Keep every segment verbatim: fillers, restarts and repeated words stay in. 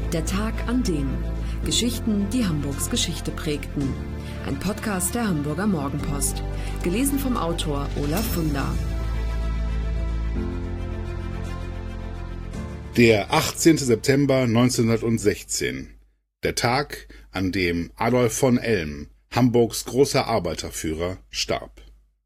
Der Tag an dem. Geschichten, die Hamburgs Geschichte prägten. Ein Podcast der Hamburger Morgenpost. Gelesen vom Autor Olaf Funder. Der achtzehnten September neunzehnhundertsechzehn. Der Tag, an dem Adolf von Elm, Hamburgs großer Arbeiterführer, starb.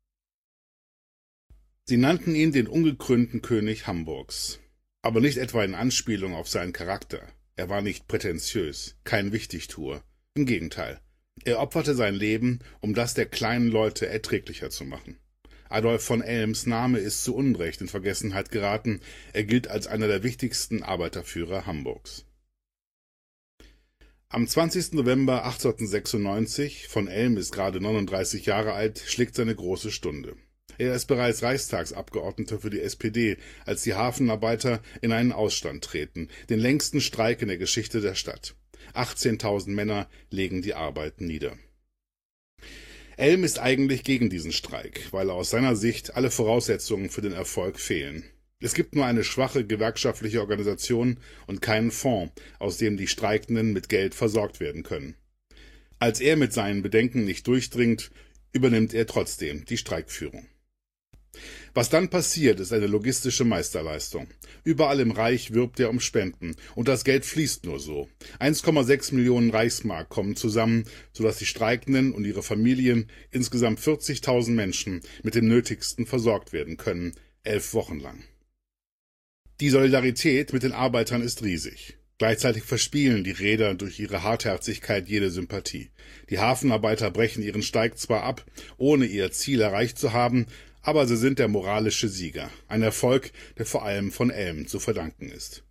Sie nannten ihn den ungekrönten König Hamburgs, aber nicht etwa in Anspielung auf seinen Charakter. Er war nicht prätentiös, kein Wichtigtuer. Im Gegenteil, er opferte sein Leben, um das der kleinen Leute erträglicher zu machen. Adolf von Elms Name ist zu Unrecht in Vergessenheit geraten. Er gilt als einer der wichtigsten Arbeiterführer Hamburgs. Am zwanzigsten November achtzehnhundertsechsundneunzig, von Elm ist gerade neununddreißig Jahre alt, schlägt seine große Stunde. Er ist bereits Reichstagsabgeordneter für die S P D, als die Hafenarbeiter in einen Ausstand treten, den längsten Streik in der Geschichte der Stadt. achtzehntausend Männer legen die Arbeit nieder. Elm ist eigentlich gegen diesen Streik, weil aus seiner Sicht alle Voraussetzungen für den Erfolg fehlen. Es gibt nur eine schwache gewerkschaftliche Organisation und keinen Fonds, aus dem die Streikenden mit Geld versorgt werden können. Als er mit seinen Bedenken nicht durchdringt, übernimmt er trotzdem die Streikführung. Was dann passiert, ist eine logistische Meisterleistung. Überall im Reich wirbt er um Spenden, und das Geld fließt nur so. eins Komma sechs Millionen Reichsmark kommen zusammen, sodass die Streikenden und ihre Familien, insgesamt vierzigtausend Menschen, mit dem Nötigsten versorgt werden können, elf Wochen lang. Die Solidarität mit den Arbeitern ist riesig. Gleichzeitig verspielen die Räder durch ihre Hartherzigkeit jede Sympathie. Die Hafenarbeiter brechen ihren Streik zwar ab, ohne ihr Ziel erreicht zu haben, aber sie sind der moralische Sieger, ein Erfolg, der vor allem von Elm zu verdanken ist.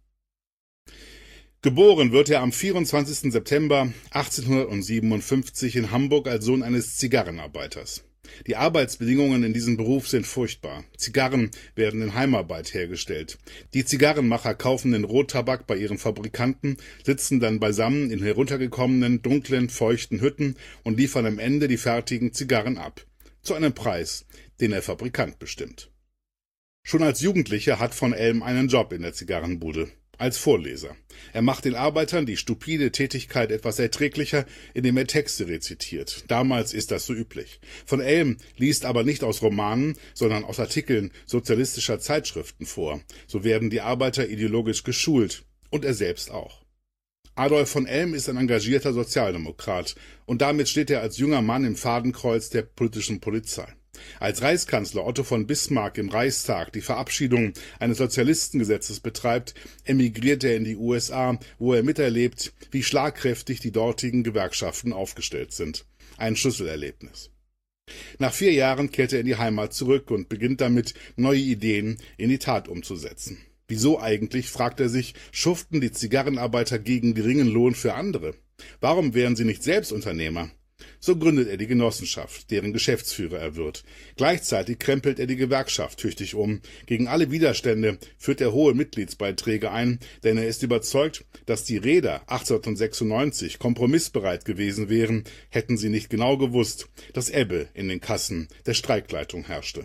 Geboren wird er am vierundzwanzigsten September achtzehnhundertsiebenundfünfzig in Hamburg als Sohn eines Zigarrenarbeiters. Die Arbeitsbedingungen in diesem Beruf sind furchtbar. Zigarren werden in Heimarbeit hergestellt. Die Zigarrenmacher kaufen den Rottabak bei ihren Fabrikanten, sitzen dann beisammen in heruntergekommenen, dunklen, feuchten Hütten und liefern am Ende die fertigen Zigarren ab. Zu einem Preis, den der Fabrikant bestimmt. Schon als Jugendlicher hat von Elm einen Job in der Zigarrenbude. Als Vorleser. Er macht den Arbeitern die stupide Tätigkeit etwas erträglicher, indem er Texte rezitiert. Damals ist das so üblich. Von Elm liest aber nicht aus Romanen, sondern aus Artikeln sozialistischer Zeitschriften vor. So werden die Arbeiter ideologisch geschult. Und er selbst auch. Adolf von Elm ist ein engagierter Sozialdemokrat. Und damit steht er als junger Mann im Fadenkreuz der politischen Polizei. Als Reichskanzler Otto von Bismarck im Reichstag die Verabschiedung eines Sozialistengesetzes betreibt, emigriert er in die U S A, wo er miterlebt, wie schlagkräftig die dortigen Gewerkschaften aufgestellt sind. Ein Schlüsselerlebnis. Nach vier Jahren kehrt er in die Heimat zurück und beginnt damit, neue Ideen in die Tat umzusetzen. Wieso eigentlich, fragt er sich, schuften die Zigarrenarbeiter gegen geringen Lohn für andere? Warum wären sie nicht selbst Unternehmer? So gründet er die Genossenschaft, deren Geschäftsführer er wird. Gleichzeitig krempelt er die Gewerkschaft tüchtig um. Gegen alle Widerstände führt er hohe Mitgliedsbeiträge ein, denn er ist überzeugt, dass die Räder achtzehnhundertsechsundneunzig kompromissbereit gewesen wären, hätten sie nicht genau gewusst, dass Ebbe in den Kassen der Streikleitung herrschte.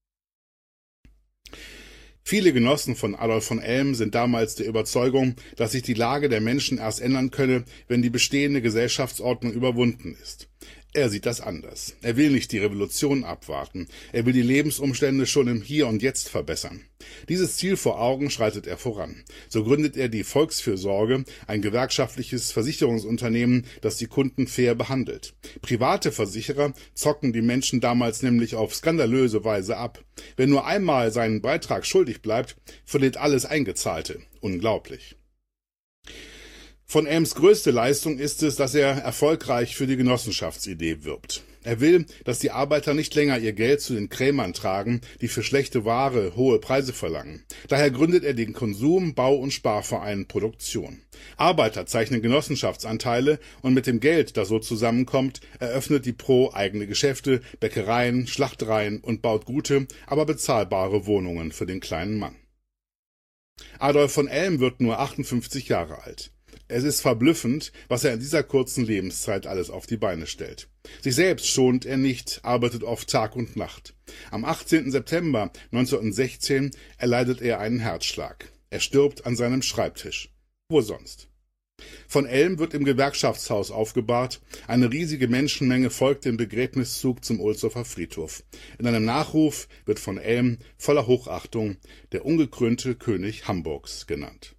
Viele Genossen von Adolf von Elm sind damals der Überzeugung, dass sich die Lage der Menschen erst ändern könne, wenn die bestehende Gesellschaftsordnung überwunden ist. Er sieht das anders. Er will nicht die Revolution abwarten. Er will die Lebensumstände schon im Hier und Jetzt verbessern. Dieses Ziel vor Augen schreitet er voran. So gründet er die Volksfürsorge, ein gewerkschaftliches Versicherungsunternehmen, das die Kunden fair behandelt. Private Versicherer zocken die Menschen damals nämlich auf skandalöse Weise ab. Wer nur einmal seinen Beitrag schuldig bleibt, verliert alles Eingezahlte. Unglaublich. Von Elms größte Leistung ist es, dass er erfolgreich für die Genossenschaftsidee wirbt. Er will, dass die Arbeiter nicht länger ihr Geld zu den Krämern tragen, die für schlechte Ware hohe Preise verlangen. Daher gründet er den Konsum-, Bau- und Sparverein Produktion. Arbeiter zeichnen Genossenschaftsanteile und mit dem Geld, das so zusammenkommt, eröffnet die Pro eigene Geschäfte, Bäckereien, Schlachtereien und baut gute, aber bezahlbare Wohnungen für den kleinen Mann. Adolf von Elm wird nur achtundfünfzig Jahre alt. Es ist verblüffend, was er in dieser kurzen Lebenszeit alles auf die Beine stellt. Sich selbst schont er nicht, arbeitet oft Tag und Nacht. Am achtzehnten September neunzehnhundertsechzehn erleidet er einen Herzschlag. Er stirbt an seinem Schreibtisch. Wo sonst? Von Elm wird im Gewerkschaftshaus aufgebahrt. Eine riesige Menschenmenge folgt dem Begräbniszug zum Ohlsdorfer Friedhof. In einem Nachruf wird von Elm voller Hochachtung der ungekrönte König Hamburgs genannt.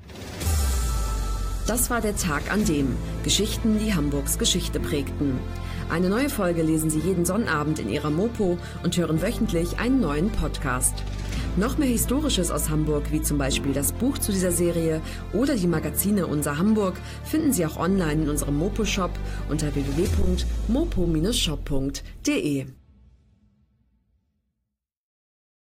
Das war der Tag an dem Geschichten, die Hamburgs Geschichte prägten. Eine neue Folge lesen Sie jeden Sonnabend in Ihrer Mopo und hören wöchentlich einen neuen Podcast. Noch mehr Historisches aus Hamburg, wie zum Beispiel das Buch zu dieser Serie oder die Magazine Unser Hamburg, finden Sie auch online in unserem Mopo-Shop unter w w w punkt mopo Bindestrich shop punkt de.